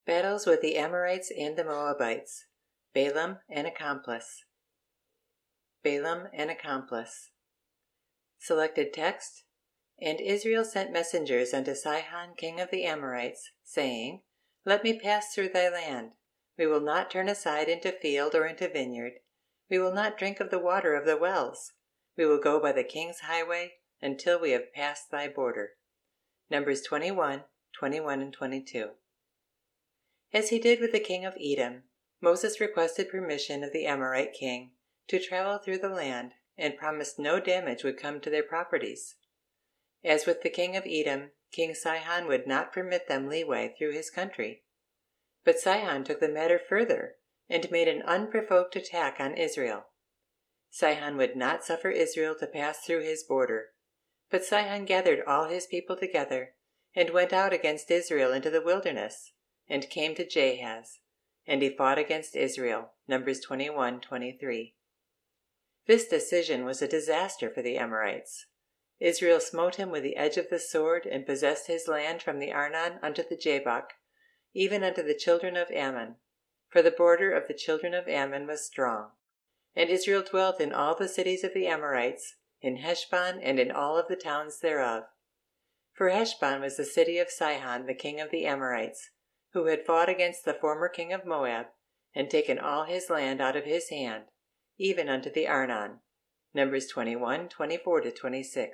Battles with the Amorites and the Moabites. Balaam, an accomplice. Balaam, an accomplice. Selected text. And Israel sent messengers unto Sihon king of the Amorites, saying, Let me pass through thy land. We will not turn aside into field or into vineyard. We will not drink of the water of the wells. We will go by the king's highway until we have passed thy border. Numbers 21, 21 and 22. As he did with the king of Edom, Moses requested permission of the Amorite king to travel through the land and promised no damage would come to their properties. As with the king of Edom, King Sihon would not permit them leeway through his country. But Sihon took the matter further and made an unprovoked attack on Israel. Sihon would not suffer Israel to pass through his border, but Sihon gathered all his people together and went out against Israel into the wilderness, and came to Jahaz, and he fought against Israel. Numbers 21-23. This decision was a disaster for the Amorites. Israel smote him with the edge of the sword, and possessed his land from the Arnon unto the Jabbok, even unto the children of Ammon. For the border of the children of Ammon was strong. And Israel dwelt in all the cities of the Amorites, in Heshbon, and in all of the towns thereof. For Heshbon was the city of Sihon the king of the Amorites, who had fought against the former king of Moab, and taken all his land out of his hand, even unto the Arnon. Numbers 21, 24-26.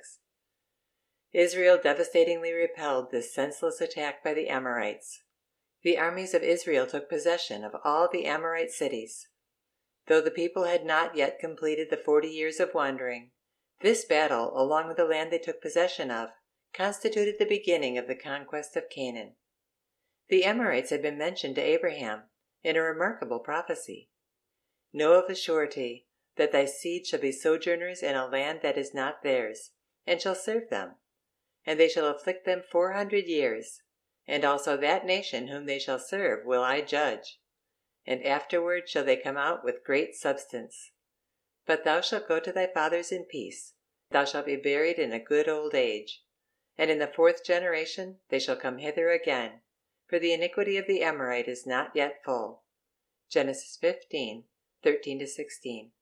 Israel devastatingly repelled this senseless attack by the Amorites. The armies of Israel took possession of all the Amorite cities. Though the people had not yet completed the 40 years of wandering, this battle, along with the land they took possession of, constituted the beginning of the conquest of Canaan. The Amorites had been mentioned to Abraham in a remarkable prophecy. Know of a surety that thy seed shall be sojourners in a land that is not theirs, and shall serve them. And they shall afflict them 400 years, and also that nation whom they shall serve will I judge. And afterward shall they come out with great substance. But thou shalt go to thy fathers in peace. Thou shalt be buried in a good old age. And in the 4th generation they shall come hither again, for the iniquity of the Amorite is not yet full. Genesis 15, 13-16.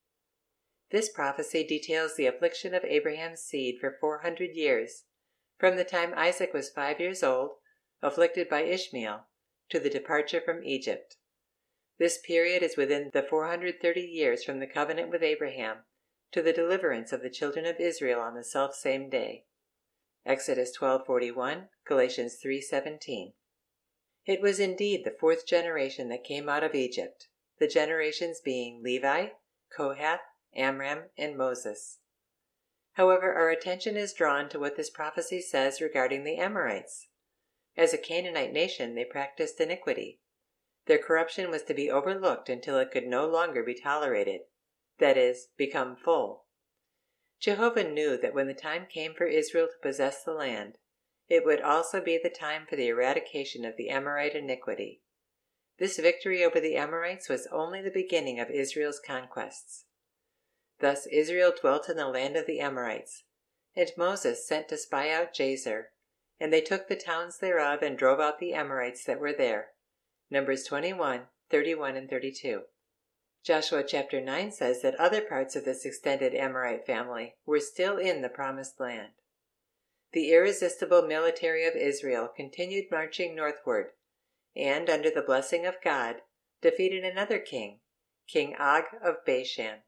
This prophecy details the affliction of Abraham's seed for 400 years, from the time Isaac was 5 years old, afflicted by Ishmael, to the departure from Egypt. This period is within the 430 years from the covenant with Abraham to the deliverance of the children of Israel on the selfsame day. Exodus 12:41, Galatians 3:17. It was indeed the 4th generation that came out of Egypt, the generations being Levi, Kohath, Amram, and Moses. However, our attention is drawn to what this prophecy says regarding the Amorites. As a Canaanite nation, they practiced iniquity. Their corruption was to be overlooked until it could no longer be tolerated, that is, become full. Jehovah knew that when the time came for Israel to possess the land, it would also be the time for the eradication of the Amorite iniquity. This victory over the Amorites was only the beginning of Israel's conquests. Thus Israel dwelt in the land of the Amorites, and Moses sent to spy out Jazer, and they took the towns thereof and drove out the Amorites that were there. Numbers 21, 31 and 32. Joshua chapter 9 says that other parts of this extended Amorite family were still in the promised land. The irresistible military of Israel continued marching northward, and, under the blessing of God, defeated another king, King Og of Bashan.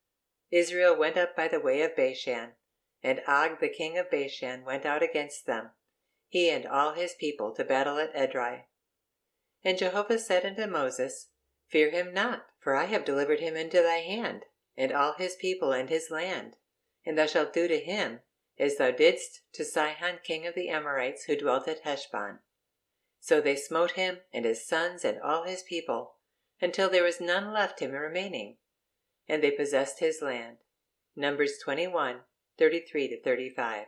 Israel went up by the way of Bashan, and Og the king of Bashan went out against them, he and all his people, to battle at Edrei. And Jehovah said unto Moses, Fear him not, for I have delivered him into thy hand, and all his people and his land, and thou shalt do to him as thou didst to Sihon king of the Amorites, who dwelt at Heshbon. So they smote him and his sons and all his people, until there was none left him remaining, and they possessed his land. Numbers 21, 33-35.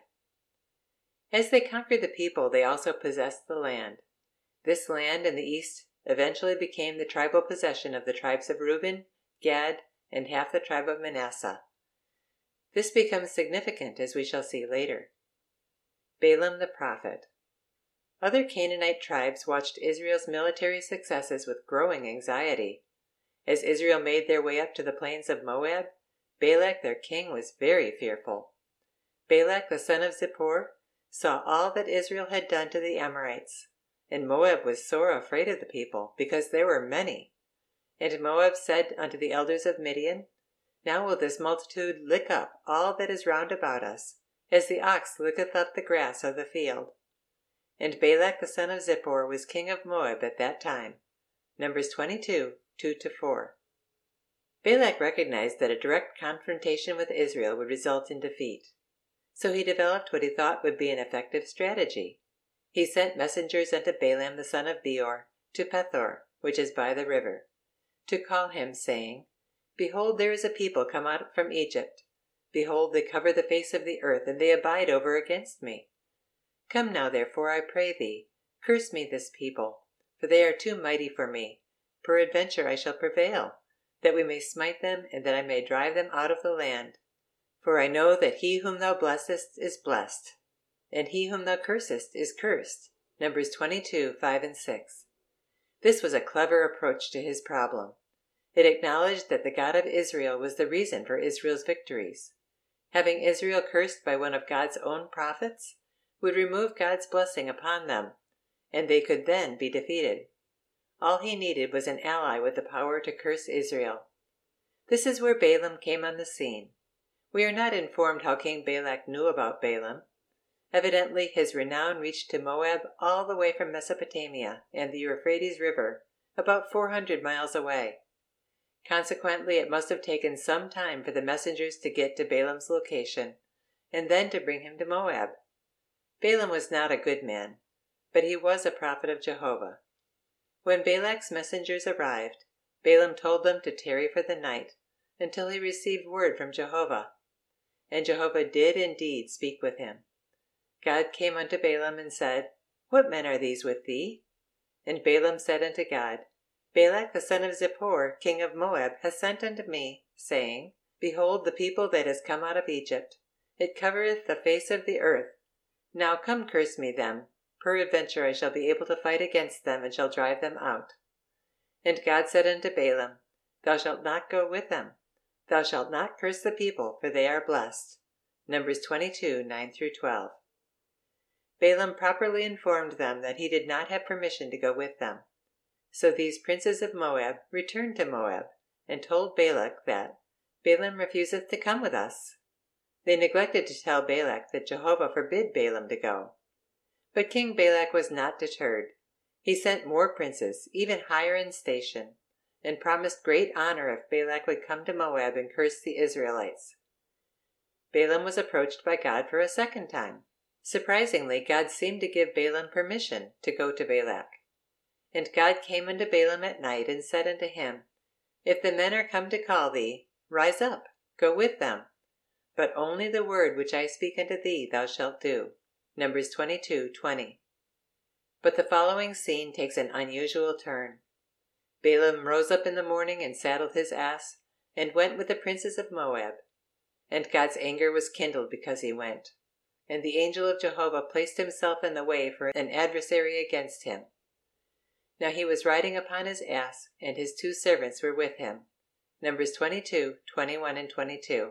As they conquered the people, they also possessed the land. This land in the east eventually became the tribal possession of the tribes of Reuben, Gad, and half the tribe of Manasseh. This becomes significant, as we shall see later. Balaam the prophet. Other Canaanite tribes watched Israel's military successes with growing anxiety. As Israel made their way up to the plains of Moab, Balak their king was very fearful. Balak the son of Zippor saw all that Israel had done to the Amorites, and Moab was sore afraid of the people, because there were many. And Moab said unto the elders of Midian, Now will this multitude lick up all that is round about us, as the ox licketh up the grass of the field. And Balak the son of Zippor was king of Moab at that time. Numbers 22, 2-4. Balak recognized that a direct confrontation with Israel would result in defeat. So he developed what he thought would be an effective strategy. He sent messengers unto Balaam the son of Beor to Pethor, which is by the river, to call him, saying, Behold, there is a people come out from Egypt. Behold, they cover the face of the earth, and they abide over against me. Come now, therefore, I pray thee, curse me this people, for they are too mighty for me. Peradventure I shall prevail, that we may smite them, and that I may drive them out of the land. For I know that he whom thou blessest is blessed, and he whom thou cursest is cursed. Numbers 22, 5-6. This was a clever approach to his problem. It acknowledged that the God of Israel was the reason for Israel's victories. Having Israel cursed by one of God's own prophets would remove God's blessing upon them, and they could then be defeated. All he needed was an ally with the power to curse Israel. This is where Balaam came on the scene. We are not informed how King Balak knew about Balaam. Evidently his renown reached to Moab all the way from Mesopotamia and the Euphrates River, about 400 miles away. Consequently, it must have taken some time for the messengers to get to Balaam's location, and then to bring him to Moab. Balaam was not a good man, but he was a prophet of Jehovah. When Balak's messengers arrived, Balaam told them to tarry for the night, until he received word from Jehovah. And Jehovah did indeed speak with him. God came unto Balaam and said, What men are these with thee? And Balaam said unto God, Balak the son of Zippor, king of Moab, hath sent unto me, saying, Behold, the people that is come out of Egypt, it covereth the face of the earth. Now come curse me them, peradventure I shall be able to fight against them, and shall drive them out. And God said unto Balaam, Thou shalt not go with them. Thou shalt not curse the people, for they are blessed. Numbers 22, 9-12. Balaam properly informed them that he did not have permission to go with them. So these princes of Moab returned to Moab, and told Balak that, Balaam refuseth to come with us. They neglected to tell Balak that Jehovah forbid Balaam to go. But King Balak was not deterred. He sent more princes, even higher in station, and promised great honor if Balak would come to Moab and curse the Israelites. Balaam was approached by God for a second time. Surprisingly, God seemed to give Balaam permission to go to Balak. And God came unto Balaam at night, and said unto him, If the men are come to call thee, rise up, go with them. But only the word which I speak unto thee thou shalt do. Numbers 22, 20. But the following scene takes an unusual turn. Balaam rose up in the morning and saddled his ass, and went with the princes of Moab. And God's anger was kindled because he went. And the angel of Jehovah placed himself in the way for an adversary against him. Now he was riding upon his ass, and his 2 servants were with him. Numbers 22, 21-22.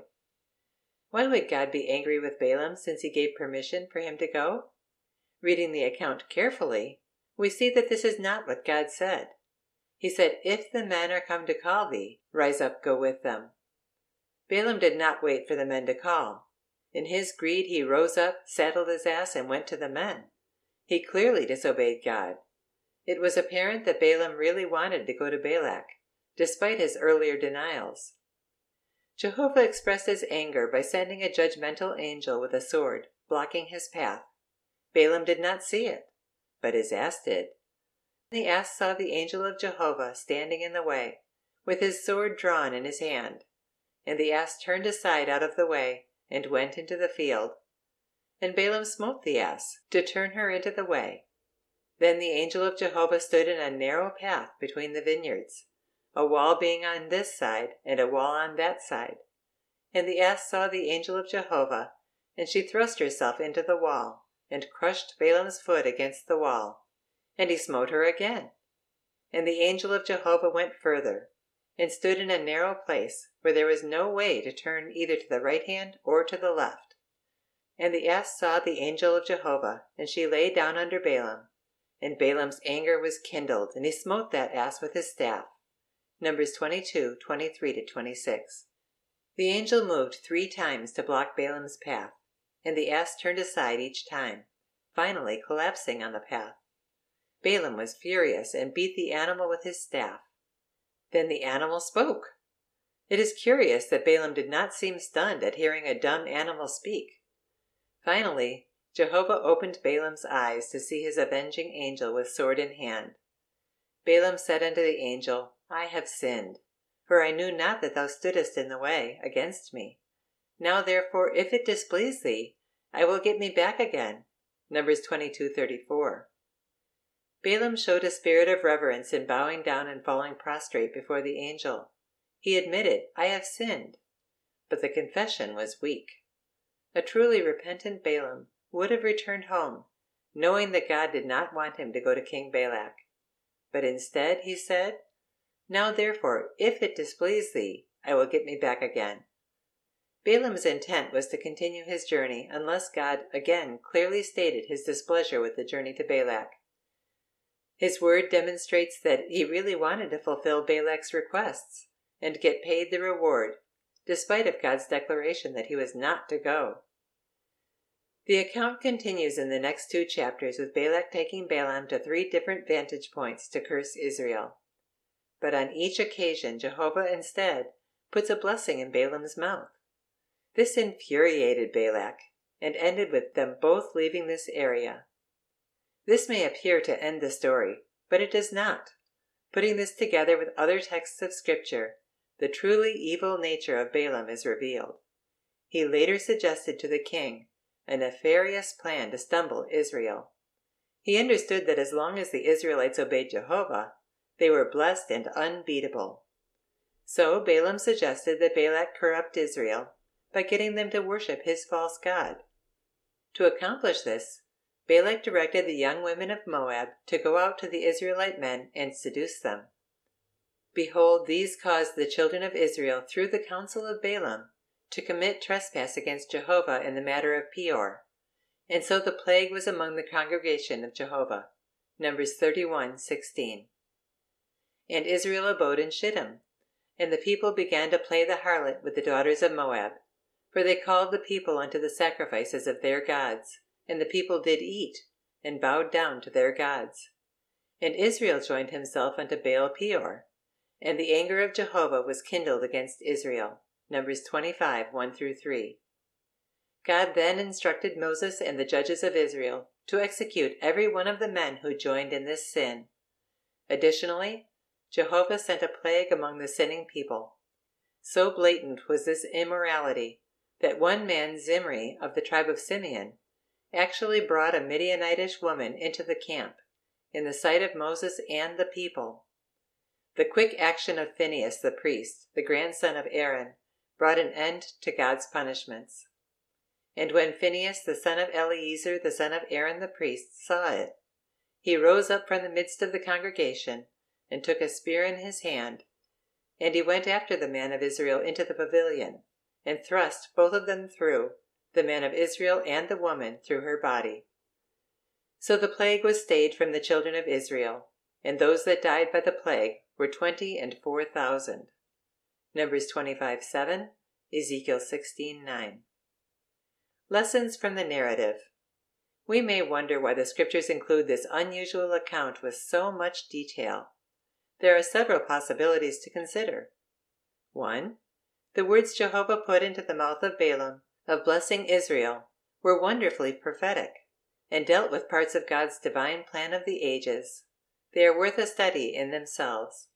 Why would God be angry with Balaam, since he gave permission for him to go? Reading the account carefully, we see that this is not what God said. He said, If the men are come to call thee, rise up, go with them. Balaam did not wait for the men to call. In his greed he rose up, saddled his ass, and went to the men. He clearly disobeyed God. It was apparent that Balaam really wanted to go to Balak, despite his earlier denials. Jehovah expressed his anger by sending a judgmental angel with a sword, blocking his path. Balaam did not see it, but his ass did. The ass saw the angel of Jehovah standing in the way, with his sword drawn in his hand. And the ass turned aside out of the way, and went into the field. And Balaam smote the ass, to turn her into the way. Then the angel of Jehovah stood in a narrow path between the vineyards, a wall being on this side, and a wall on that side. And the ass saw the angel of Jehovah, and she thrust herself into the wall, and crushed Balaam's foot against the wall, and he smote her again. And the angel of Jehovah went further, and stood in a narrow place, where there was no way to turn either to the right hand or to the left. And the ass saw the angel of Jehovah, and she lay down under Balaam. And Balaam's anger was kindled, and he smote that ass with his staff. Numbers 22, 23-26. The angel moved 3 times to block Balaam's path, and the ass turned aside each time, finally collapsing on the path. Balaam was furious and beat the animal with his staff. Then the animal spoke. It is curious that Balaam did not seem stunned at hearing a dumb animal speak. Finally, Jehovah opened Balaam's eyes to see his avenging angel with sword in hand. Balaam said unto the angel, I have sinned, for I knew not that thou stoodest in the way against me. Now therefore, if it displease thee, I will get me back again. Numbers 22:34. Balaam showed a spirit of reverence in bowing down and falling prostrate before the angel. He admitted, I have sinned. But the confession was weak. A truly repentant Balaam would have returned home, knowing that God did not want him to go to King Balak. But instead he said, Now therefore, if it displease thee, I will get me back again. Balaam's intent was to continue his journey unless God again clearly stated his displeasure with the journey to Balak. His word demonstrates that he really wanted to fulfill Balak's requests and get paid the reward, despite of God's declaration that he was not to go. The account continues in the next 2 chapters with Balak taking Balaam to 3 different vantage points to curse Israel. But on each occasion Jehovah instead puts a blessing in Balaam's mouth. This infuriated Balak and ended with them both leaving this area. This may appear to end the story, but it does not. Putting this together with other texts of Scripture, the truly evil nature of Balaam is revealed. He later suggested to the king a nefarious plan to stumble Israel. He understood that as long as the Israelites obeyed Jehovah, they were blessed and unbeatable. So Balaam suggested that Balak corrupt Israel by getting them to worship his false god. To accomplish this, Balak directed the young women of Moab to go out to the Israelite men and seduce them. Behold, these caused the children of Israel through the counsel of Balaam to commit trespass against Jehovah in the matter of Peor. And so the plague was among the congregation of Jehovah. Numbers 31:16. And Israel abode in Shittim, and the people began to play the harlot with the daughters of Moab, for they called the people unto the sacrifices of their gods, and the people did eat, and bowed down to their gods. And Israel joined himself unto Baal Peor, and the anger of Jehovah was kindled against Israel. Numbers 25:1-3. God then instructed Moses and the judges of Israel to execute every one of the men who joined in this sin. Additionally, Jehovah sent a plague among the sinning people. So blatant was this immorality that one man, Zimri, of the tribe of Simeon, actually brought a Midianitish woman into the camp, in the sight of Moses and the people. The quick action of Phinehas the priest, the grandson of Aaron, brought an end to God's punishments. And when Phinehas the son of Eleazar the son of Aaron the priest saw it, he rose up from the midst of the congregation, and took a spear in his hand, and he went after the man of Israel into the pavilion, and thrust both of them through, the man of Israel and the woman through her body. So the plague was stayed from the children of Israel, and those that died by the plague were 24,000. Numbers 25:7, Ezekiel 16:9. Lessons from the narrative. We may wonder why the Scriptures include this unusual account with so much detail. There are several possibilities to consider. 1. The words Jehovah put into the mouth of Balaam of blessing Israel were wonderfully prophetic, and dealt with parts of God's divine plan of the ages. They are worth a study in themselves.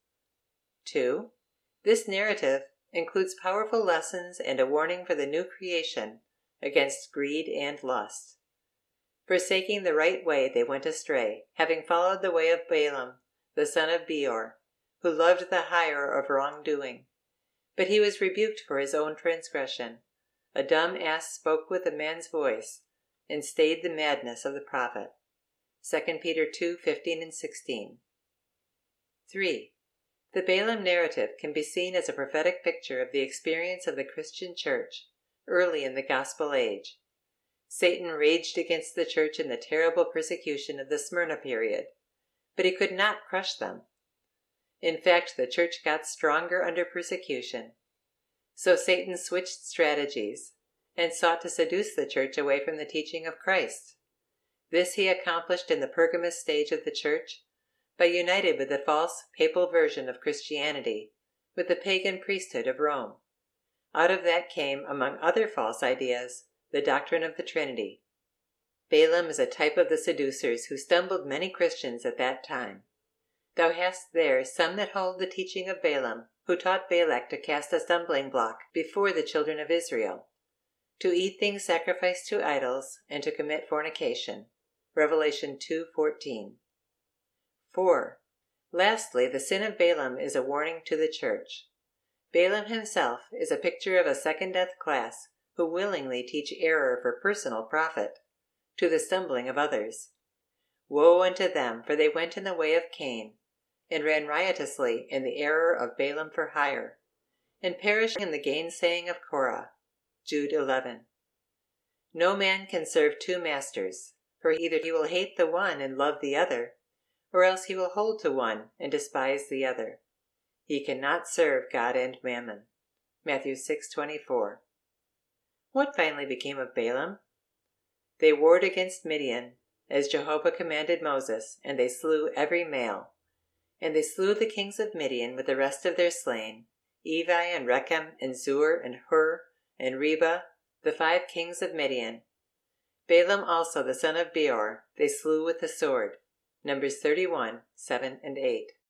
2. This narrative includes powerful lessons and a warning for the new creation against greed and lust. Forsaking the right way, they went astray, having followed the way of Balaam, the son of Beor, who loved the hire of wrongdoing. But he was rebuked for his own transgression. A dumb ass spoke with a man's voice, and stayed the madness of the prophet. 2 Peter 2:15 and 16. 3. The Balaam narrative can be seen as a prophetic picture of the experience of the Christian church early in the gospel age. Satan raged against the church in the terrible persecution of the Smyrna period, but he could not crush them. In fact, the church got stronger under persecution. So Satan switched strategies and sought to seduce the church away from the teaching of Christ. This he accomplished in the Pergamus stage of the church by uniting with the false papal version of Christianity with the pagan priesthood of Rome. Out of that came, among other false ideas, the doctrine of the Trinity. Balaam is a type of the seducers who stumbled many Christians at that time. Thou hast there some that hold the teaching of Balaam, who taught Balak to cast a stumbling block before the children of Israel, to eat things sacrificed to idols, and to commit fornication. Revelation 2:14. 4. Lastly, the sin of Balaam is a warning to the church. Balaam himself is a picture of a second-death class who willingly teach error for personal profit, to the stumbling of others. Woe unto them, for they went in the way of Cain, and ran riotously in the error of Balaam for hire, and perished in the gainsaying of Korah. Jude 11. No man can serve two masters, for either he will hate the one and love the other, or else he will hold to one and despise the other. He cannot serve God and mammon. Matthew 6:24. What finally became of Balaam? They warred against Midian, as Jehovah commanded Moses, and they slew every male. And they slew the kings of Midian with the rest of their slain, Evi and Rechem and Zur and Hur and Reba, the 5 kings of Midian. Balaam also the son of Beor they slew with the sword. Numbers 31:7 and 8.